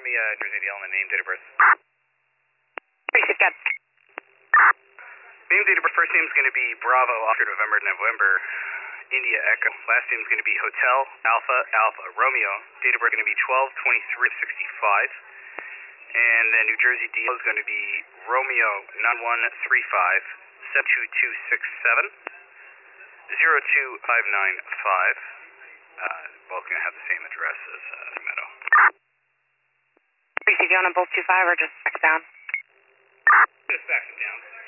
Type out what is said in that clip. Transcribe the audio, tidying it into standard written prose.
me Jersey Deal and the name, date of birth. Appreciate that. Name, date of birth, first name is going to be Bravo, Oscar, November, India Echo. Last name is going to be Hotel, Alpha, Romeo. Date of birth going to be 12/23/65. And then New Jersey deal is going to be Romeo 9135 72267 02595. Both going to have the same address as Meadow. Appreciate you on both 25 or just back down? Just back them down.